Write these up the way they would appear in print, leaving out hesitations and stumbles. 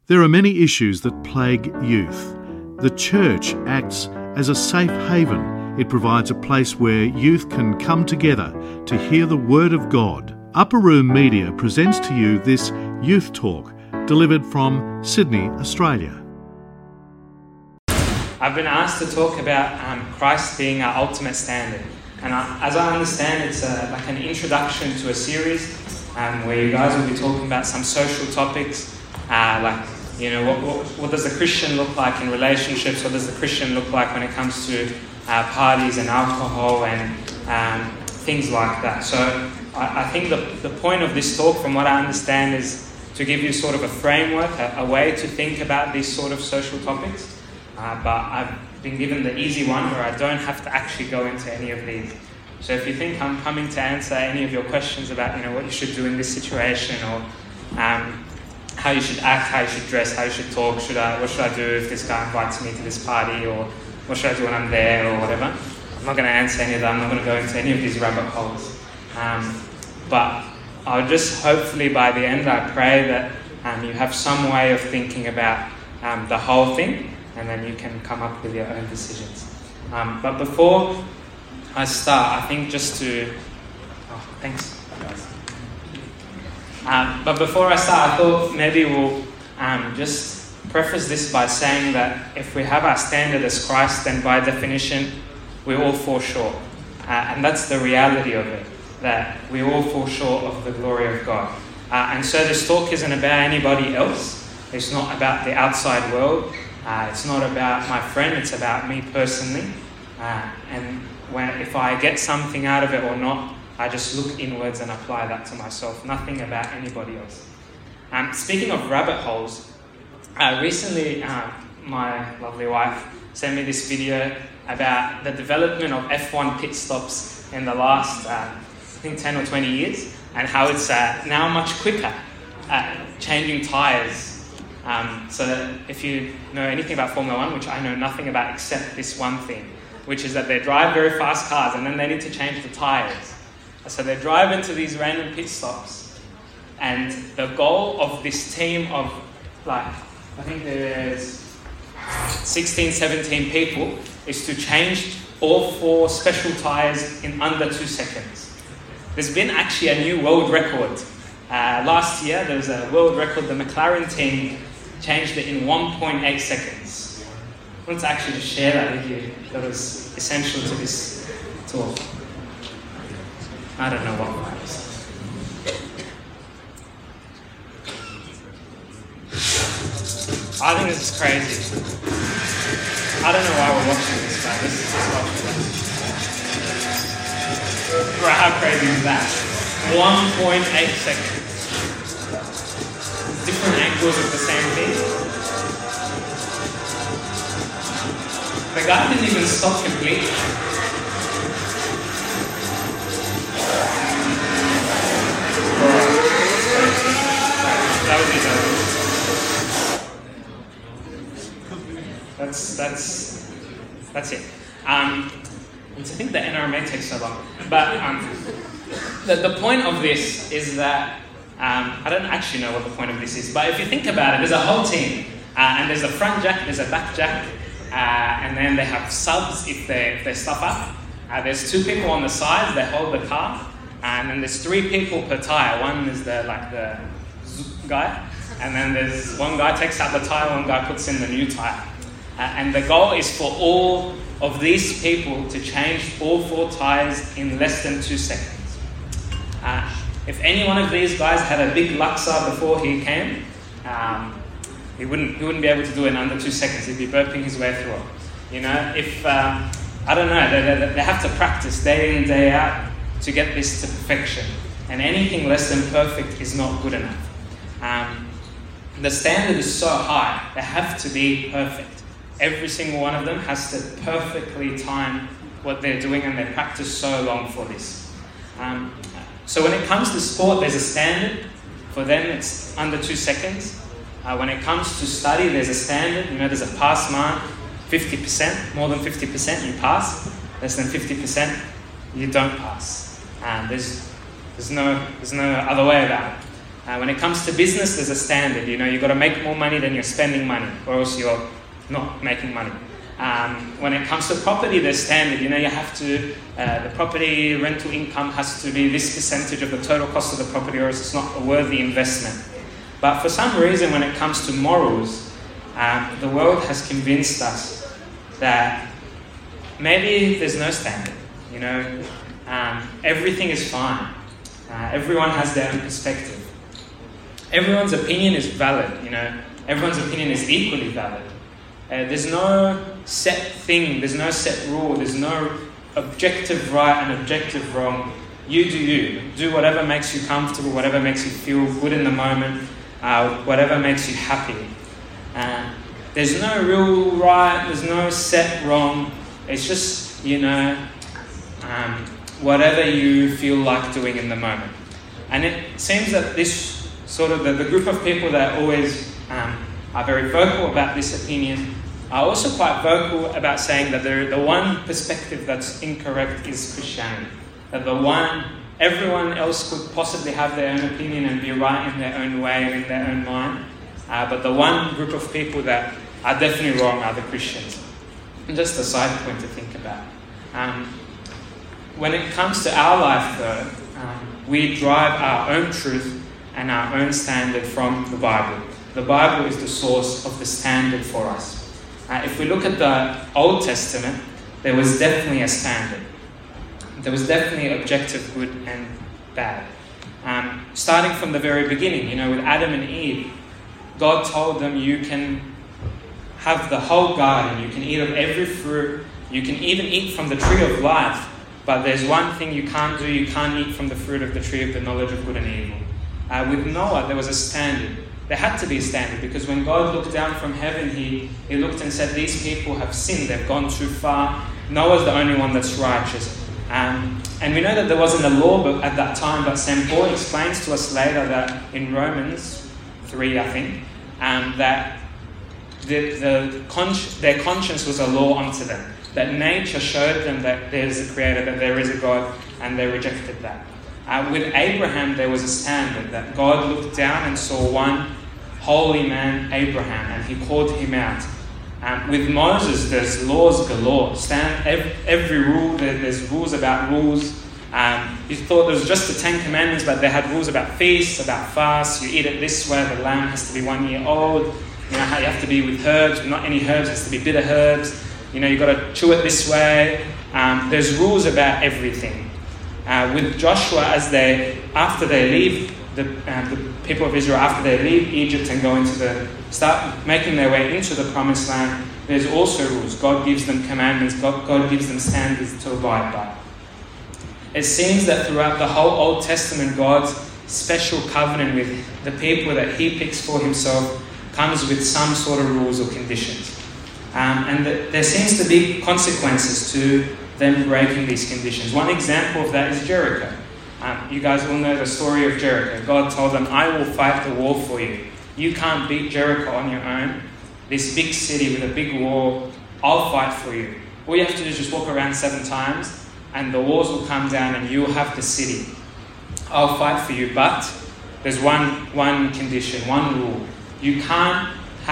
There are many issues that plague youth. The church acts as a safe haven. It provides a place where youth can come together to hear the Word of God. Upper Room Media presents to you this Youth Talk, delivered from Sydney, Australia. I've been asked to talk about Christ being our ultimate standard. And as I understand, it's like an introduction to a series where you guys will be talking about some social topics, what does the Christian look like in relationships? What does the Christian look like when it comes to parties and alcohol and things like that? So I think the point of this talk, from what I understand, is to give you sort of a framework, a way to think about these sort of social topics. But I've been given the easy one where I don't have to actually go into any of these. So if you think I'm coming to answer any of your questions about, what you should do in this situation, or how you should act, how you should dress, how you should talk, what should I do if this guy invites me to this party, or what should I do when I'm there, or whatever, I'm not going to answer any of that. I'm not going to go into any of these rabbit holes. But I'll just, hopefully by the end, I pray that you have some way of thinking about the whole thing, and then you can come up with your own decisions. But before I start, I think just to... thanks. But before I start, I thought maybe we'll just preface this by saying that if we have our standard as Christ, then by definition, we all fall short. And that's the reality of it, that we all fall short of the glory of God. And so this talk isn't about anybody else. It's not about the outside world. It's not about my friend, it's about me personally. And if I get something out of it or not, I just look inwards and apply that to myself. Nothing about anybody else. Speaking of rabbit holes, recently my lovely wife sent me this video about the development of F1 pit stops in the last, 10 or 20 years, and how it's now much quicker at changing tyres. So if you know anything about Formula 1, which I know nothing about except this one thing, which is that they drive very fast cars and then they need to change the tyres. So they drive into these random pit stops, and the goal of this team of, I think there's 16, 17 people, is to change all 4 special tyres in under 2 seconds. There's been actually a new world record. Last year there was a world record. The McLaren team changed it in 1.8 seconds. I wanted to actually just share that with you. That was essential to this talk. I don't know what that is. I think this is crazy. I don't know why we're watching this, but this is just watching this. Bro, how crazy is that? 1.8 seconds. Different angles of the same thing. The guy didn't even stop completely. That was it. That's it. And I think the NRMA takes so long. But the point of this is that I don't actually know what the point of this is, but if you think about it, there's a whole team, and there's a front jack, there's a back jack, and then they have subs if they stuff up. There's 2 people on the sides, they hold the car, and then there's 3 people per tire. One is the guy, and then there's one guy takes out the tire, one guy puts in the new tire. And the goal is for all of these people to change all 4 tires in less than 2 seconds. If any one of these guys had a big Luxor before he came, he wouldn't be able to do it in under 2 seconds. He'd be burping his way through it. I don't know, they have to practice day in, day out to get this to perfection. And anything less than perfect is not good enough. The standard is so high, they have to be perfect. Every single one of them has to perfectly time what they're doing, and they practice so long for this. So when it comes to sport, there's a standard. For them, it's under 2 seconds. When it comes to study, there's a standard. There's a pass mark, 50%. More than 50%, you pass. Less than 50%, you don't pass. There's no other way about it. When it comes to business, there's a standard. You've got to make more money than you're spending money, or else you're not making money. When it comes to property, there's standard. You have to, the property rental income has to be this percentage of the total cost of the property, or else it's not a worthy investment. But for some reason, when it comes to morals, the world has convinced us that maybe there's no standard. Everything is fine. Everyone has their own perspective. Everyone's opinion is valid. Everyone's opinion is equally valid. There's no set thing. There's no set rule. There's no objective right and objective wrong. You do you. Do whatever makes you comfortable, whatever makes you feel good in the moment, whatever makes you happy. There's no real right. There's no set wrong. It's just, whatever you feel like doing in the moment. And it seems that this sort of the group of people that always are very vocal about this opinion are also quite vocal about saying that the one perspective that's incorrect is Christianity. That everyone else could possibly have their own opinion and be right in their own way and in their own mind. But the one group of people that are definitely wrong are the Christians. And just a side point to think about. When it comes to our life, though, we drive our own truth and our own standard from the Bible. The Bible is the source of the standard for us. If we look at the Old Testament, there was definitely a standard. There was definitely objective good and bad. Starting from the very beginning, with Adam and Eve, God told them you can have the whole garden, you can eat of every fruit, you can even eat from the tree of life, but there's one thing you can't do, you can't eat from the fruit of the tree of the knowledge of good and evil. With Noah, there was a standard. There had to be a standard, because when God looked down from heaven, he looked and said, these people have sinned, they've gone too far. Noah's the only one that's righteous. And we know that there wasn't a law at that time, but St. Paul explains to us later that in Romans 3, I think, that their conscience was a law unto them. That nature showed them that there is a creator, that there is a God, and they rejected that. With Abraham, there was a standard that God looked down and saw one holy man, Abraham, and he called him out. With Moses, there's laws galore. Every rule, there's rules about rules. You thought there was just the 10 Commandments, but they had rules about feasts, about fasts. You eat it this way, the lamb has to be 1 year old. You have to be with herbs, not any herbs, it has to be bitter herbs. You've got to chew it this way. There's rules about everything. With Joshua, after they leave the people of Israel, after they leave Egypt and start making their way into the Promised Land, there's also rules. God gives them commandments. God gives them standards to abide by. It seems that throughout the whole Old Testament, God's special covenant with the people that He picks for Himself comes with some sort of rules or conditions. And there seems to be consequences to them breaking these conditions. One example of that is Jericho. You guys all know the story of Jericho. God told them, I will fight the war for you. You can't beat Jericho on your own. This big city with a big wall, I'll fight for you. All you have to do is just walk around 7 times and the walls will come down and you'll have the city. I'll fight for you, but there's one condition, one rule. You can't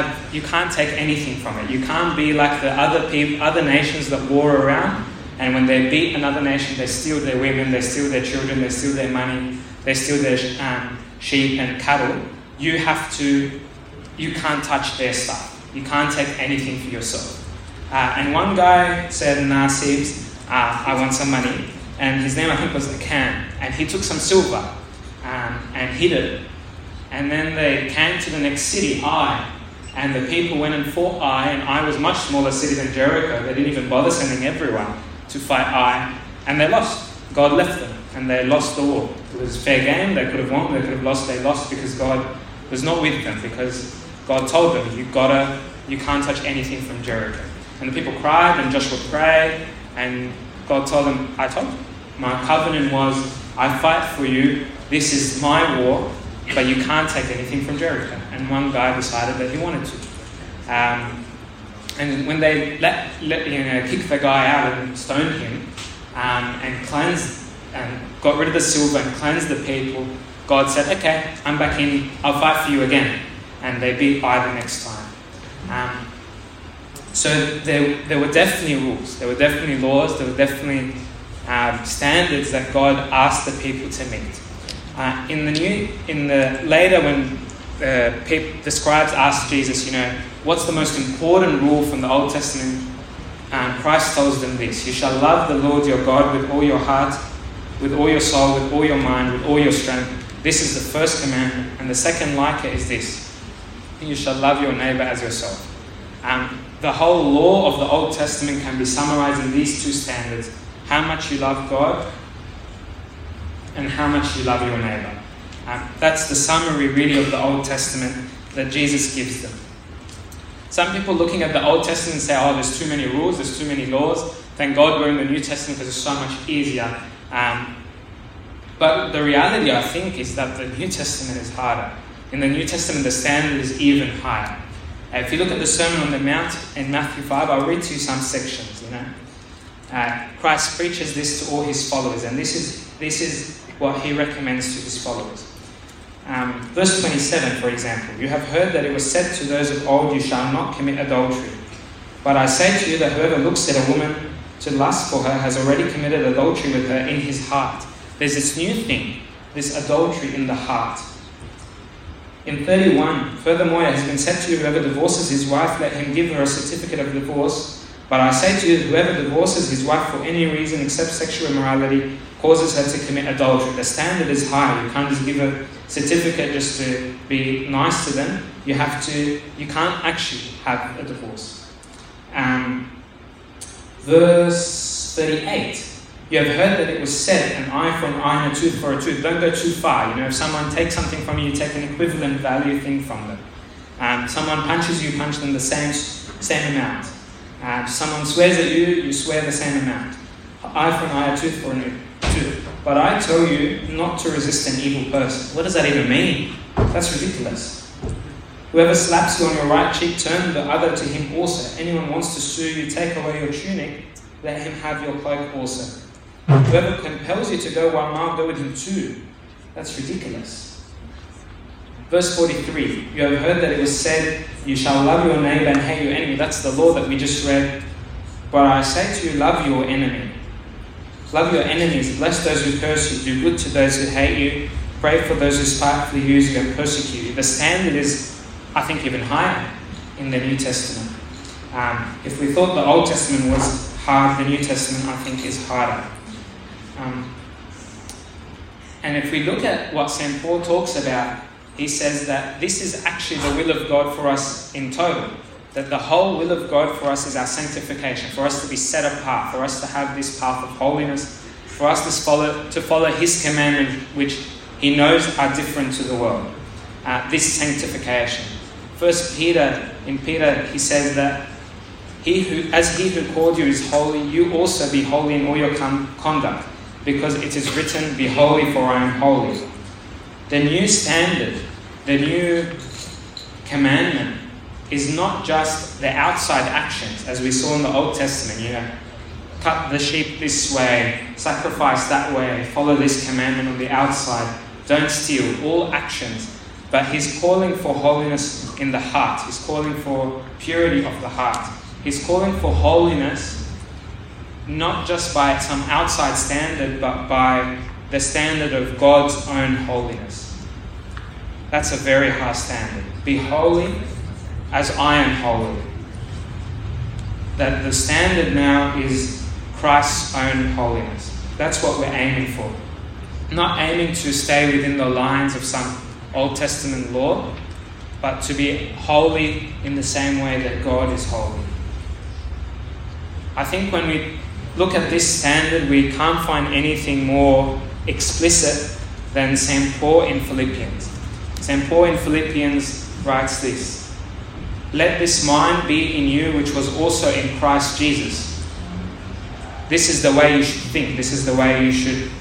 take anything from it. You can't be like the other nations that war around, and when they beat another nation, they steal their women, they steal their children, they steal their money, they steal their sheep and cattle. You can't touch their stuff. You can't take anything for yourself. And one guy said, nah, Sibs, I want some money. And his name, I think, was Achan. And he took some silver and hid it. And then they came to the next city, Ai. And the people went and fought Ai. And Ai was a much smaller city than Jericho. They didn't even bother sending everyone to fight Ai. And they lost. God left them. And they lost the war. It was fair game. They could have won. They could have lost. They lost because God was not with them. Because God told them, you can't touch anything from Jericho. And the people cried, and Joshua prayed, and God told them, I told you. My covenant was, I fight for you, this is my war, but you can't take anything from Jericho. And one guy decided that he wanted to. And when they kicked the guy out and stoned him, and cleansed, and got rid of the silver and cleansed the people, God said, okay, I'm back in, I'll fight for you again. And they beat Ai the next time. So there were definitely rules, there were definitely laws, there were definitely standards that God asked the people to meet. Later when the scribes asked Jesus, what's the most important rule from the Old Testament? Christ tells them this: you shall love the Lord your God with all your heart, with all your soul, with all your mind, with all your strength. This is the first commandment. And the second like it is this: you shall love your neighbor as yourself. The whole law of the Old Testament can be summarized in these two standards: how much you love God and how much you love your neighbor. That's the summary really of the Old Testament that Jesus gives them. Some people looking at the Old Testament say, oh, there's too many rules, there's too many laws. Thank God we're in the New Testament because it's so much easier. But the reality, I think, is that the New Testament is harder. In the New Testament, the standard is even higher. If you look at the Sermon on the Mount in Matthew 5, I'll read to you some sections. Christ preaches this to all his followers, and this is what he recommends to his followers. Verse 27, for example: you have heard that it was said to those of old, you shall not commit adultery. But I say to you that whoever looks at a woman to lust for her has already committed adultery with her in his heart. There's this new thing, this adultery in the heart. In 31, furthermore, it has been said to you, whoever divorces his wife, let him give her a certificate of divorce. But I say to you, whoever divorces his wife for any reason except sexual immorality causes her to commit adultery. The standard is high. You can't just give a certificate just to be nice to them. You can't actually have a divorce. Verse 38. You have heard that it was said, an eye for an eye and a tooth for a tooth. Don't go too far. If someone takes something from you, you take an equivalent value thing from them. Someone punches you, punch them the same amount. Someone swears at you, you swear the same amount. Eye for an eye, a tooth for a tooth. But I tell you not to resist an evil person. What does that even mean? That's ridiculous. Whoever slaps you on your right cheek, turn the other to him also. Anyone wants to sue you, take away your tunic, let him have your cloak also. Whoever compels you to go 1 mile, go with him 2. That's ridiculous. Verse 43, you have heard that it was said, you shall love your neighbor and hate your enemy. That's the law that we just read. But I say to you, love your enemy. Love your enemies, bless those who curse you, do good to those who hate you, pray for those who spitefully use you and persecute you. The standard is, I think, even higher in the New Testament. If we thought the Old Testament was hard, the New Testament, I think, is harder. And if we look at what St. Paul talks about, he says that this is actually the will of God for us in total. That the whole will of God for us is our sanctification, for us to be set apart, for us to have this path of holiness, for us to follow his commandments, which he knows are different to the world. This sanctification. First Peter, he says that as he who called you is holy, you also be holy in all your conduct, because it is written, be holy for I am holy. The new standard, the new commandment is not just the outside actions, as we saw in the Old Testament, cut the sheep this way, sacrifice that way, follow this commandment on the outside, don't steal, all actions. But he's calling for holiness in the heart. He's calling for purity of the heart. He's calling for holiness not just by some outside standard, but by the standard of God's own holiness. That's a very high standard. Be holy as I am holy. That the standard now is Christ's own holiness. That's what we're aiming for. Not aiming to stay within the lines of some Old Testament law, but to be holy in the same way that God is holy. I think when we look at this standard, we can't find anything more explicit than St. Paul in Philippians. St. Paul in Philippians writes this: let this mind be in you which was also in Christ Jesus. This is the way you should think. This is the way you should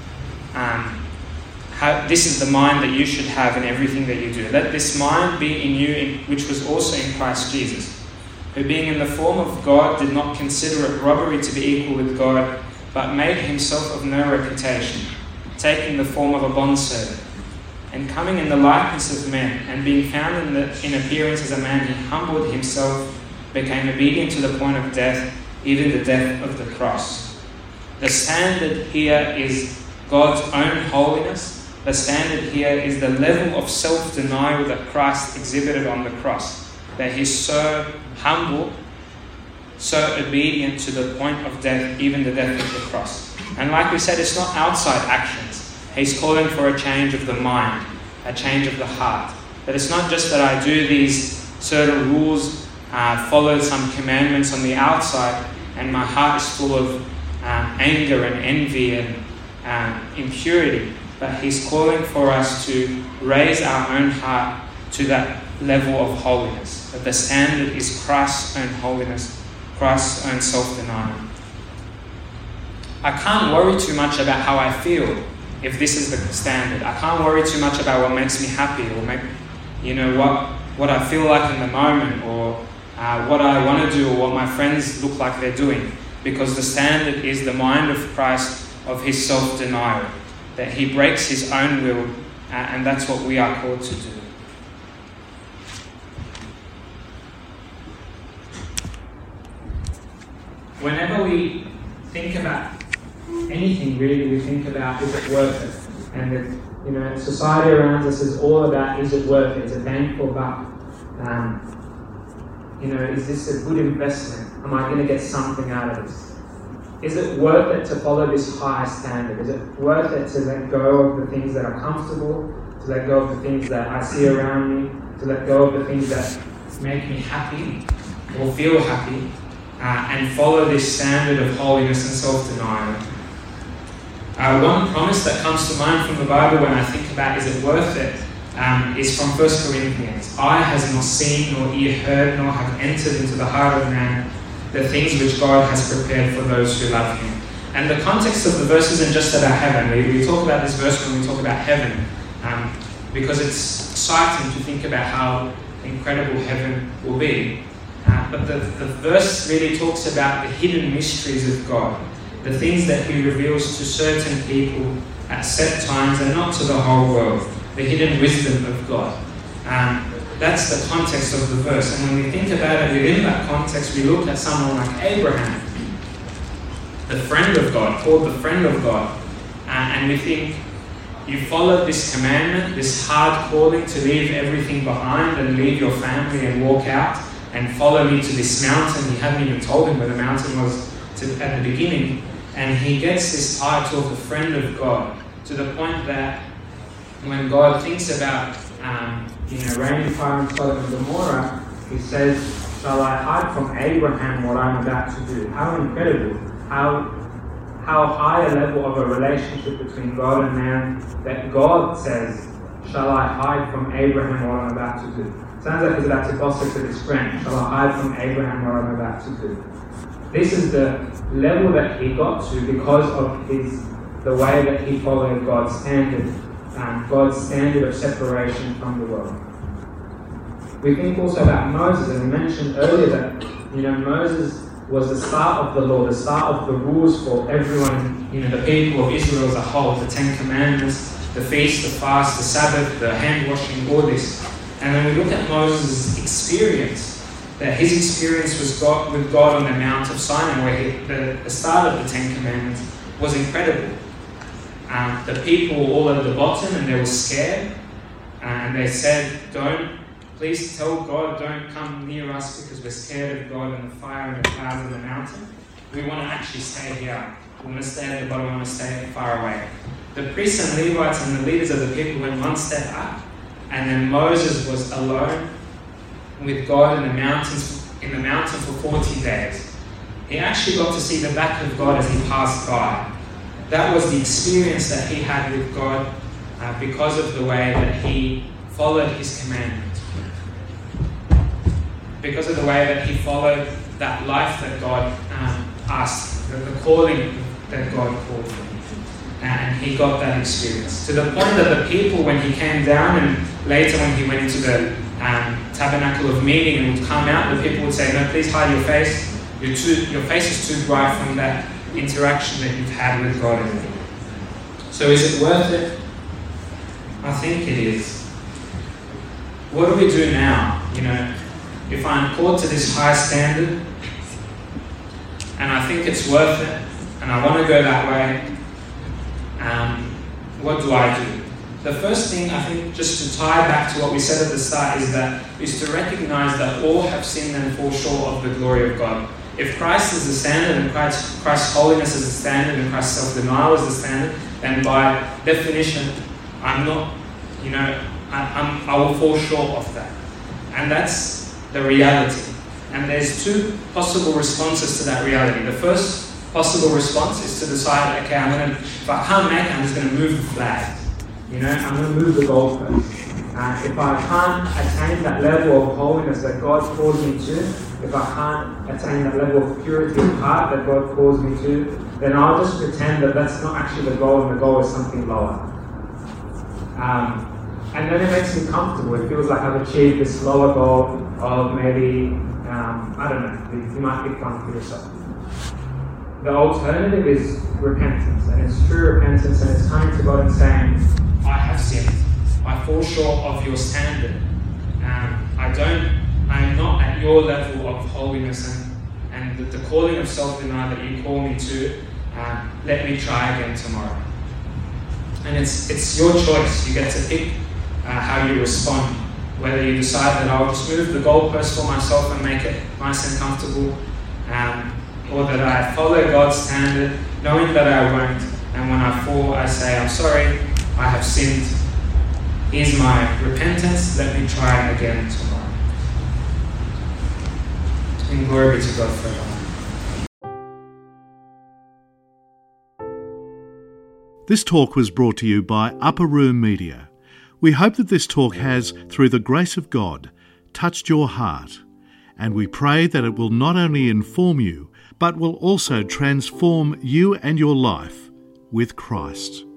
this is the mind that you should have in everything that you do. Let this mind be in you which was also in Christ Jesus, who being in the form of God did not consider it robbery to be equal with God, but made himself of no reputation, taking the form of a bondservant, And coming in the likeness of men, and being found in appearance as a man, he humbled himself, became obedient to the point of death, even the death of the cross. The standard here is God's own holiness. The standard here is the level of self-denial that Christ exhibited on the cross. That he's so humble, so obedient to the point of death, even the death of the cross. And like we said, it's not outside actions. He's calling for a change of the mind, a change of the heart. That it's not just that I do these certain rules, follow some commandments on the outside, and my heart is full of anger and envy and impurity. But he's calling for us to raise our own heart to that level of holiness. That the standard is Christ's own holiness, Christ's own self-denial. I can't worry too much about how I feel if this is the standard. I can't worry too much about what makes me happy, or what I feel like in the moment, or what I want to do, or what my friends look like they're doing. Because the standard is the mind of Christ, of his self-denial. That he breaks his own will, and that's what we are called to do. Whenever we think about anything really, we think about, is it worth it? And society around us is all about, is it worth it? Is it bang for buck? Is this a good investment? Am I going to get something out of this? Is it worth it to follow this high standard? Is it worth it to let go of the things that are comfortable, to let go of the things that I see around me, to let go of the things that make me happy or feel happy, and follow this standard of holiness and self-denial? One promise that comes to mind from the Bible when I think about is it worth it, is from 1 Corinthians. Eye has not seen, nor ear heard, nor have entered into the heart of man the things which God has prepared for those who love him. And the context of the verse isn't just about heaven. We talk about this verse when we talk about heaven, because it's exciting to think about how incredible heaven will be. But the verse really talks about the hidden mysteries of God, the things that he reveals to certain people at set times and not to the whole world, the hidden wisdom of God. That's the context of the verse. And when we think about it within that context, we look at someone like Abraham, the friend of God, called the friend of God, and we think, you followed this commandment, this hard calling to leave everything behind and leave your family and walk out and follow me to this mountain. He hadn't even told him where the mountain was at the beginning. And he gets this title of the friend of God, to the point that when God thinks about raining fire on Sodom and Gomorrah, he says, shall I hide from Abraham what I'm about to do? How incredible, how high a level of a relationship between God and man, that God says, shall I hide from Abraham what I'm about to do? Sounds like he's about to gossip to his friend. Shall I hide from Abraham what I'm about to do? This is the level that he got to because of the way that he followed God's standard of separation from the world. We think also about Moses, and we mentioned earlier that Moses was the start of the law, the start of the rules for everyone, the people of Israel as a whole, the 10 Commandments, the feast, the fast, the Sabbath, the hand washing, all this. And when we look at Moses' experience, that his experience with God on the Mount of Sinai, where the start of the 10 Commandments was incredible. The people were all at the bottom and they were scared, and they said, please tell God, don't come near us because we're scared of God and the fire and the clouds and the mountain. We want to actually stay here. We want to stay at the bottom, we want to stay far away. The priests and Levites and the leaders of the people went one step up, and then Moses was alone with God in the mountain for 40 days. He actually got to see the back of God as he passed by. That was the experience that he had with God because of the way that he followed his commandment. Because of the way that he followed that life that God asked, the calling that God called for him. And he got that experience. To the point that the people, when he came down and later when he went into the tabernacle of meeting and would come out, the people would say, no, please hide your face. Your face is too bright from that interaction that you've had with God. So is it worth it? I think it is. What do we do now? If I'm called to this high standard and I think it's worth it and I want to go that way, what do I do? The first thing, I think, just to tie back to what we said at the start, is to recognize that all have sinned and fall short of the glory of God. If Christ is the standard and Christ's holiness is the standard and Christ's self-denial is the standard, then by definition, I'm not, I will fall short of that. And that's the reality. And there's two possible responses to that reality. The first possible response is to decide, okay, if I can't make it, I'm just going to move the flag. I'm going to move the goalpost. If I can't attain that level of holiness that God calls me to, if I can't attain that level of purity of heart that God calls me to, then I'll just pretend that that's not actually the goal and the goal is something lower. And then it makes me comfortable. It feels like I've achieved this lower goal of maybe, I don't know, you might pick one for yourself. The alternative is repentance, and it's true repentance, and it's coming to God and saying, I have sinned. I fall short of your standard. I am not at your level of holiness and the calling of self-denial that you call me to. Let me try again tomorrow. And it's your choice. You get to pick how you respond. Whether you decide that I'll just move the goalpost for myself and make it nice and comfortable, or that I follow God's standard, knowing that I won't. And when I fall, I say, I'm sorry, I have sinned. Here's my repentance. Let me try again tomorrow. And glory be to God forever. This talk was brought to you by Upper Room Media. We hope that this talk has, through the grace of God, touched your heart, and we pray that it will not only inform you, but will also transform you and your life with Christ.